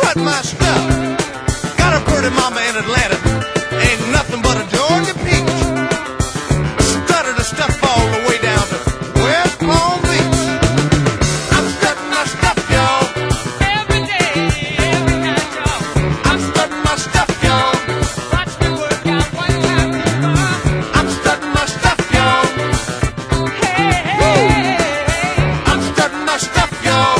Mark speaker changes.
Speaker 1: strutting my stuff. Got a pretty mama in Atlanta, ain't nothing but a Georgia peach. Strutted the stuff all the way down to West Palm Beach. I'm strutting my stuff, y'all.
Speaker 2: Every day, every night, y'all.
Speaker 1: I'm strutting my stuff, y'all.
Speaker 2: Watch me work out one time.
Speaker 1: I'm strutting my stuff, y'all.
Speaker 2: Hey, hey,
Speaker 1: I'm strutting my stuff, y'all.